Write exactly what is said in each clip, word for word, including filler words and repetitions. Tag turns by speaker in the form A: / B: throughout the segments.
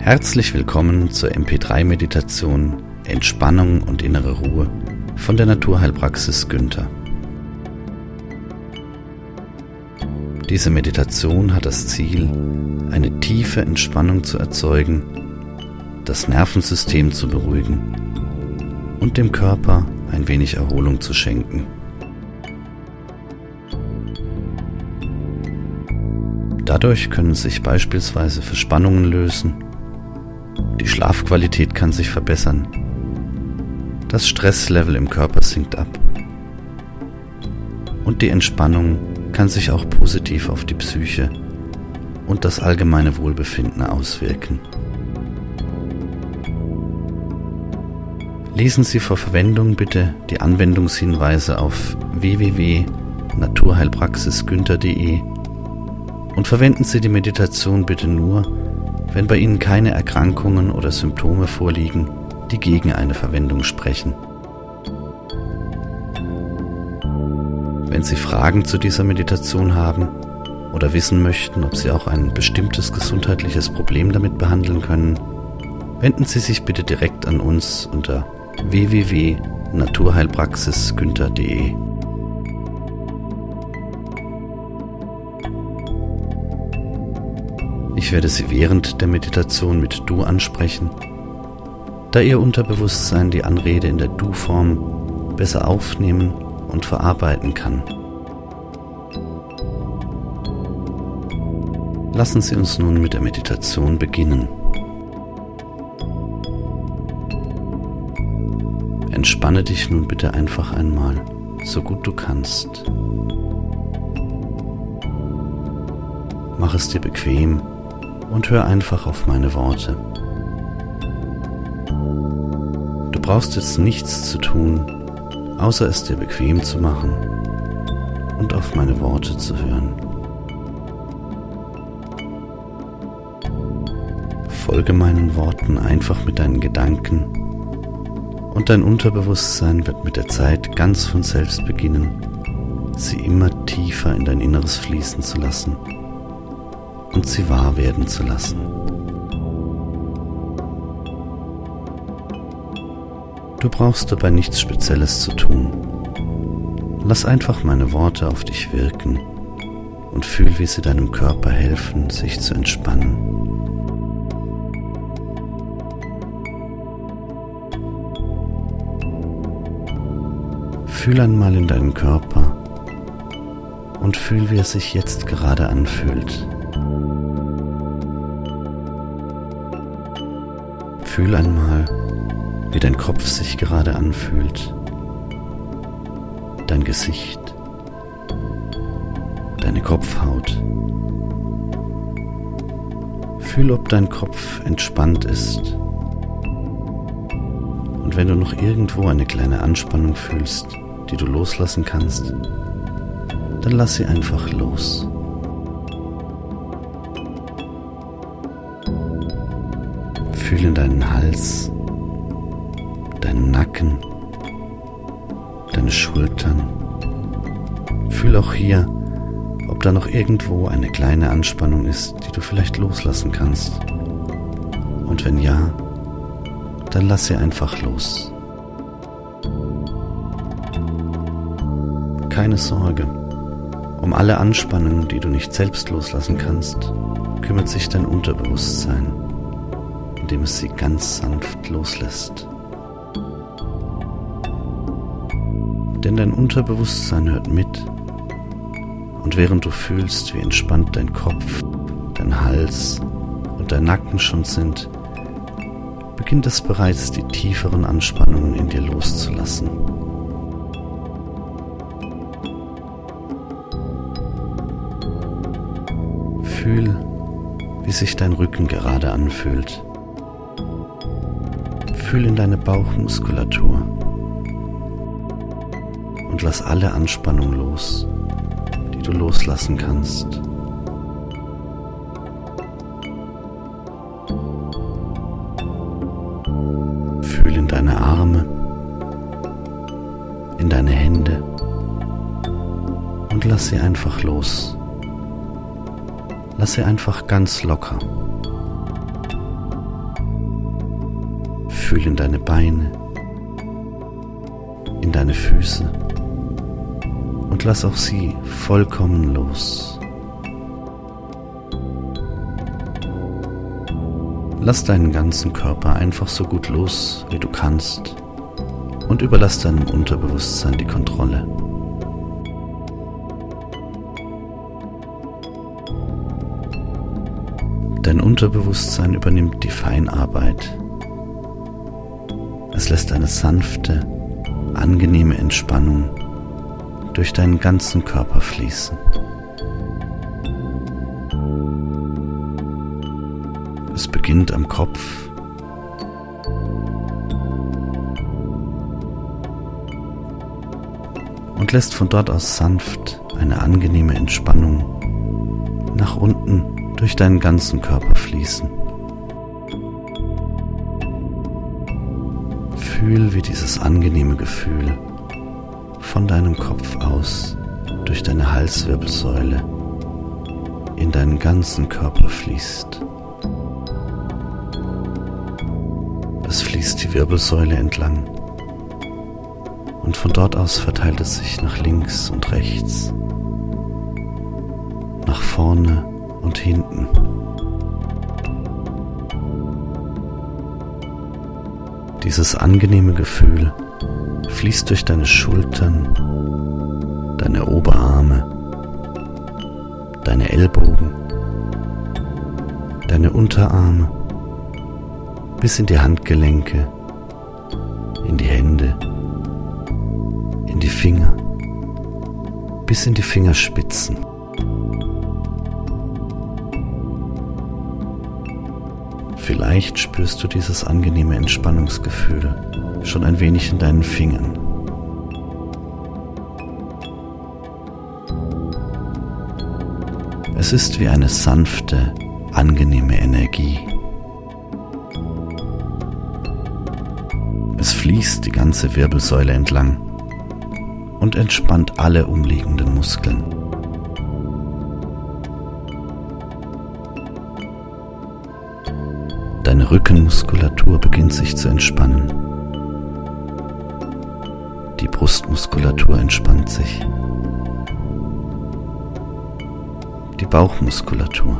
A: Herzlich willkommen zur M P drei Meditation Entspannung und innere Ruhe von der Naturheilpraxis Günther. Diese Meditation hat das Ziel, eine tiefe Entspannung zu erzeugen, das Nervensystem zu beruhigen und dem Körper ein wenig Erholung zu schenken. Dadurch können sich beispielsweise Verspannungen lösen, die Schlafqualität kann sich verbessern, das Stresslevel im Körper sinkt ab und die Entspannung kann sich auch positiv auf die Psyche und das allgemeine Wohlbefinden auswirken. Lesen Sie vor Verwendung bitte die Anwendungshinweise auf w w w punkt naturheilpraxis günther punkt de und verwenden Sie die Meditation bitte nur, wenn bei Ihnen keine Erkrankungen oder Symptome vorliegen, die gegen eine Verwendung sprechen. Wenn Sie Fragen zu dieser Meditation haben oder wissen möchten, ob Sie auch ein bestimmtes gesundheitliches Problem damit behandeln können, wenden Sie sich bitte direkt an uns unter w w w punkt naturheilpraxis günther punkt de. Ich werde Sie während der Meditation mit Du ansprechen, da Ihr Unterbewusstsein die Anrede in der Du-Form besser aufnehmen und verarbeiten kann. Lassen Sie uns nun mit der Meditation beginnen. Entspanne dich nun bitte einfach einmal, so gut du kannst. Mach es dir bequem und hör einfach auf meine Worte. Du brauchst jetzt nichts zu tun, außer es dir bequem zu machen und auf meine Worte zu hören. Folge meinen Worten einfach mit deinen Gedanken und dein Unterbewusstsein wird mit der Zeit ganz von selbst beginnen, sie immer tiefer in dein Inneres fließen zu lassen und sie wahr werden zu lassen. Du brauchst dabei nichts Spezielles zu tun. Lass einfach meine Worte auf dich wirken und fühl, wie sie deinem Körper helfen, sich zu entspannen. Fühl einmal in deinen Körper und fühl, wie er sich jetzt gerade anfühlt. Fühl einmal, wie dein Kopf sich gerade anfühlt, dein Gesicht, deine Kopfhaut. Fühl, ob dein Kopf entspannt ist. Und wenn du noch irgendwo eine kleine Anspannung fühlst, die du loslassen kannst, dann lass sie einfach los. Fühl in deinen Hals, deinen Nacken, deine Schultern. Fühl auch hier, ob da noch irgendwo eine kleine Anspannung ist, die du vielleicht loslassen kannst. Und wenn ja, dann lass sie einfach los. Keine Sorge, um alle Anspannungen, die du nicht selbst loslassen kannst, kümmert sich dein Unterbewusstsein, indem es sie ganz sanft loslässt. Denn dein Unterbewusstsein hört mit und während du fühlst, wie entspannt dein Kopf, dein Hals und dein Nacken schon sind, beginnt es bereits, die tieferen Anspannungen in dir loszulassen. Fühl, wie sich dein Rücken gerade anfühlt. Fühl in deine Bauchmuskulatur und lass alle Anspannung los, die du loslassen kannst. Fühl in deine Arme, in deine Hände und lass sie einfach los. Lass sie einfach ganz locker. Fühl in deine Beine, in deine Füße und lass auch sie vollkommen los. Lass deinen ganzen Körper einfach so gut los, wie du kannst, und überlass deinem Unterbewusstsein die Kontrolle. Dein Unterbewusstsein übernimmt die Feinarbeit. Es lässt eine sanfte, angenehme Entspannung durch deinen ganzen Körper fließen. Es beginnt am Kopf und lässt von dort aus sanft eine angenehme Entspannung nach unten durch deinen ganzen Körper fließen. Fühl, wie dieses angenehme Gefühl von deinem Kopf aus durch deine Halswirbelsäule in deinen ganzen Körper fließt. Es fließt die Wirbelsäule entlang und von dort aus verteilt es sich nach links und rechts, nach vorne und hinten. Dieses angenehme Gefühl fließt durch deine Schultern, deine Oberarme, deine Ellbogen, deine Unterarme, bis in die Handgelenke, in die Hände, in die Finger, bis in die Fingerspitzen. Vielleicht spürst du dieses angenehme Entspannungsgefühl schon ein wenig in deinen Fingern. Es ist wie eine sanfte, angenehme Energie. Es fließt die ganze Wirbelsäule entlang und entspannt alle umliegenden Muskeln. Deine Rückenmuskulatur beginnt sich zu entspannen. Die Brustmuskulatur entspannt sich. Die Bauchmuskulatur.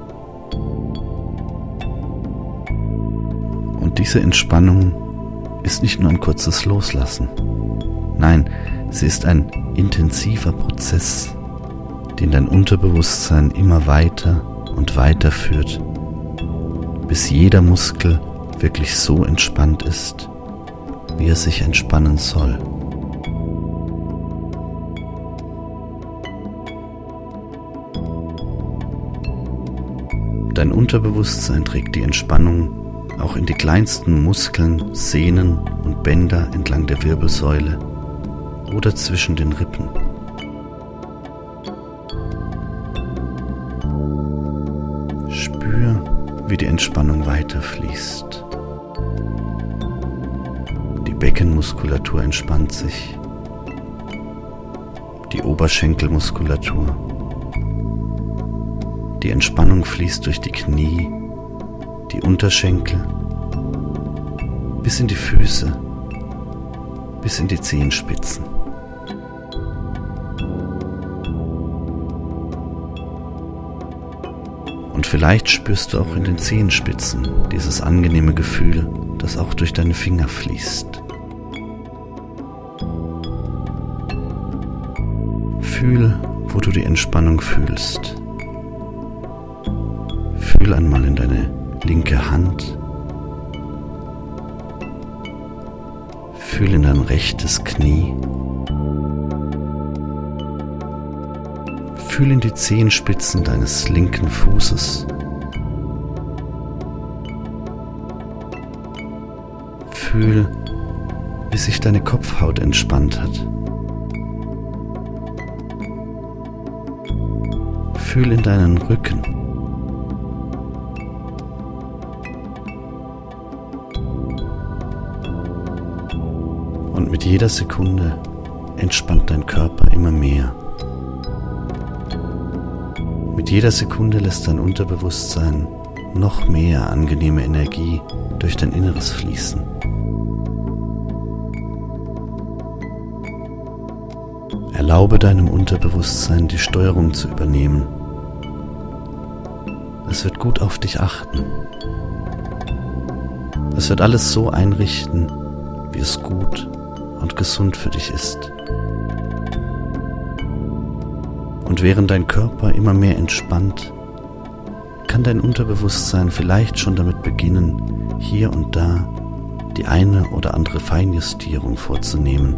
A: Und diese Entspannung ist nicht nur ein kurzes Loslassen. Nein, sie ist ein intensiver Prozess, den dein Unterbewusstsein immer weiter und weiter führt, bis jeder Muskel wirklich so entspannt ist, wie er sich entspannen soll. Dein Unterbewusstsein trägt die Entspannung auch in die kleinsten Muskeln, Sehnen und Bänder entlang der Wirbelsäule oder zwischen den Rippen. Spür, wie die Entspannung weiterfließt. Die Beckenmuskulatur entspannt sich, die Oberschenkelmuskulatur. Die Entspannung fließt durch die Knie, die Unterschenkel, bis in die Füße, bis in die Zehenspitzen. Und vielleicht spürst du auch in den Zehenspitzen dieses angenehme Gefühl, das auch durch deine Finger fließt. Fühl, wo du die Entspannung fühlst. Fühl einmal in deine linke Hand. Fühl in dein rechtes Knie. Fühl in die Zehenspitzen deines linken Fußes. Fühl, wie sich deine Kopfhaut entspannt hat. Fühl in deinen Rücken. Und mit jeder Sekunde entspannt dein Körper immer mehr. Mit jeder Sekunde lässt dein Unterbewusstsein noch mehr angenehme Energie durch dein Inneres fließen. Erlaube deinem Unterbewusstsein, die Steuerung zu übernehmen. Es wird gut auf dich achten. Es wird alles so einrichten, wie es gut und gesund für dich ist. Und während dein Körper immer mehr entspannt, kann dein Unterbewusstsein vielleicht schon damit beginnen, hier und da die eine oder andere Feinjustierung vorzunehmen.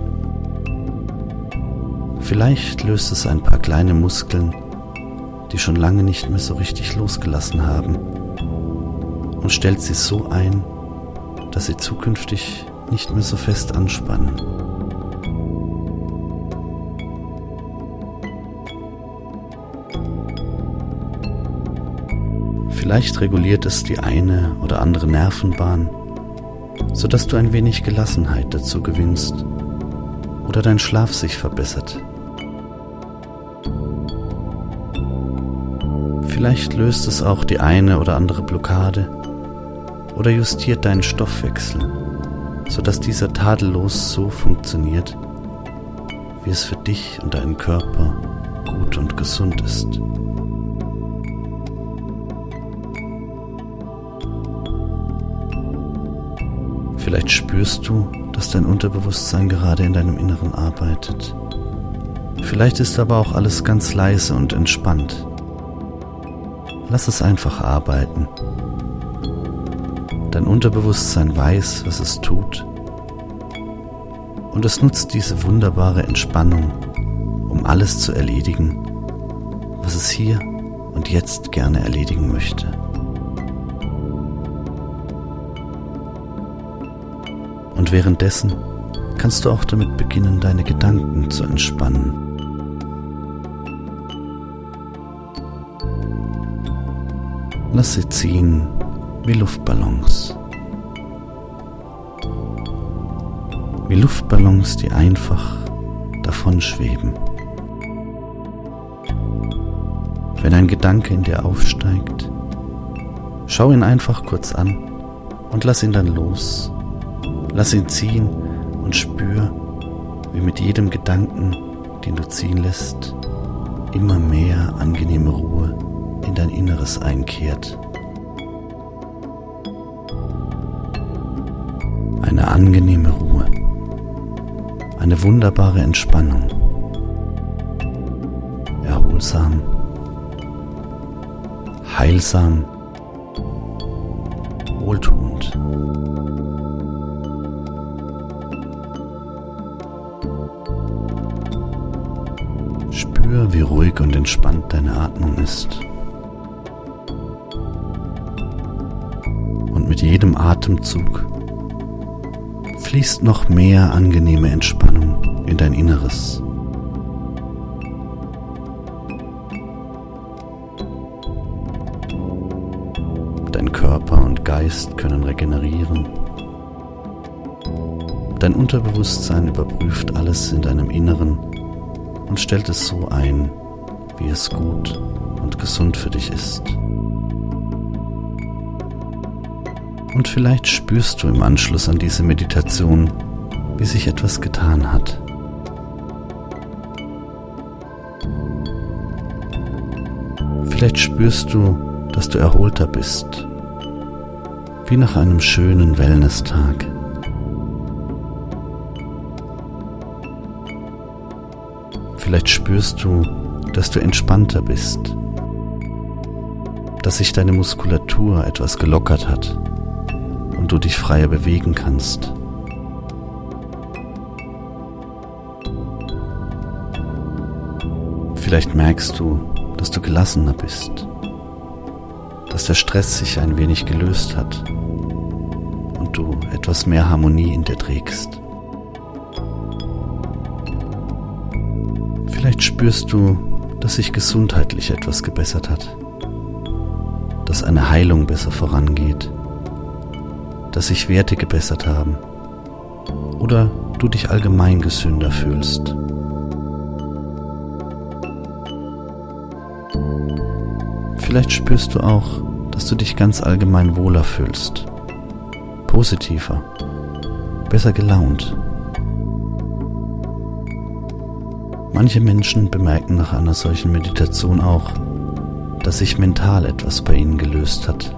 A: Vielleicht löst es ein paar kleine Muskeln, die schon lange nicht mehr so richtig losgelassen haben, und stellt sie so ein, dass sie zukünftig nicht mehr so fest anspannen. Vielleicht reguliert es die eine oder andere Nervenbahn, sodass du ein wenig Gelassenheit dazu gewinnst oder dein Schlaf sich verbessert. Vielleicht löst es auch die eine oder andere Blockade oder justiert deinen Stoffwechsel, sodass dieser tadellos so funktioniert, wie es für dich und deinen Körper gut und gesund ist. Vielleicht spürst du, dass dein Unterbewusstsein gerade in deinem Inneren arbeitet. Vielleicht ist aber auch alles ganz leise und entspannt. Lass es einfach arbeiten. Dein Unterbewusstsein weiß, was es tut, und es nutzt diese wunderbare Entspannung, um alles zu erledigen, was es hier und jetzt gerne erledigen möchte. Und währenddessen kannst du auch damit beginnen, deine Gedanken zu entspannen. Lass sie ziehen wie Luftballons. Wie Luftballons, die einfach davonschweben. Wenn ein Gedanke in dir aufsteigt, schau ihn einfach kurz an und lass ihn dann los. Lass ihn ziehen und spür, wie mit jedem Gedanken, den du ziehen lässt, immer mehr angenehme Ruhe in dein Inneres einkehrt. Eine angenehme Ruhe, eine wunderbare Entspannung, erholsam, heilsam, wohltuend. Spür, wie ruhig und entspannt deine Atmung ist. Und mit jedem Atemzug fließt noch mehr angenehme Entspannung in dein Inneres. Dein Körper und Geist können regenerieren. Dein Unterbewusstsein überprüft alles in deinem Inneren und stellt es so ein, wie es gut und gesund für dich ist. Und vielleicht spürst du im Anschluss an diese Meditation, wie sich etwas getan hat. Vielleicht spürst du, dass du erholter bist, wie nach einem schönen Wellness-Tag. Vielleicht spürst du, dass du entspannter bist, dass sich deine Muskulatur etwas gelockert hat und du dich freier bewegen kannst. Vielleicht merkst du, dass du gelassener bist, dass der Stress sich ein wenig gelöst hat und du etwas mehr Harmonie in dir trägst. Vielleicht spürst du, dass sich gesundheitlich etwas gebessert hat, dass eine Heilung besser vorangeht, dass sich Werte gebessert haben oder du dich allgemein gesünder fühlst. Vielleicht spürst du auch, dass du dich ganz allgemein wohler fühlst, positiver, besser gelaunt. Manche Menschen bemerken nach einer solchen Meditation auch, dass sich mental etwas bei ihnen gelöst hat.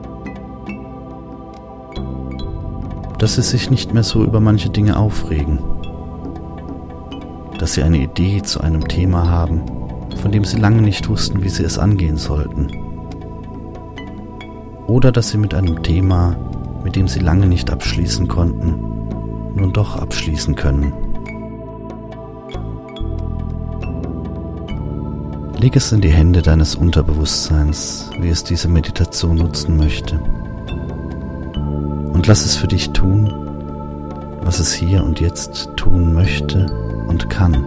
A: Dass sie sich nicht mehr so über manche Dinge aufregen. Dass sie eine Idee zu einem Thema haben, von dem sie lange nicht wussten, wie sie es angehen sollten. Oder dass sie mit einem Thema, mit dem sie lange nicht abschließen konnten, nun doch abschließen können. Leg es in die Hände deines Unterbewusstseins, wie es diese Meditation nutzen möchte. Und lass es für dich tun, was es hier und jetzt tun möchte und kann.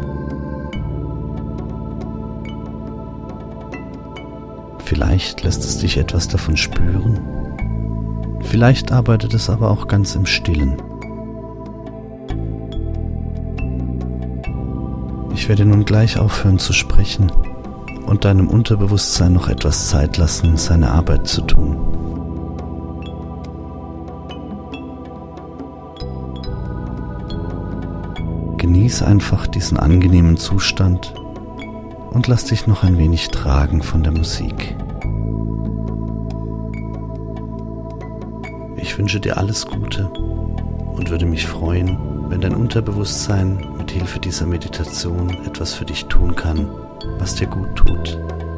A: Vielleicht lässt es dich etwas davon spüren, vielleicht arbeitet es aber auch ganz im Stillen. Ich werde nun gleich aufhören zu sprechen und deinem Unterbewusstsein noch etwas Zeit lassen, seine Arbeit zu tun. Genieß einfach diesen angenehmen Zustand und lass dich noch ein wenig tragen von der Musik. Ich wünsche dir alles Gute und würde mich freuen, wenn dein Unterbewusstsein mit Hilfe dieser Meditation etwas für dich tun kann, was dir gut tut.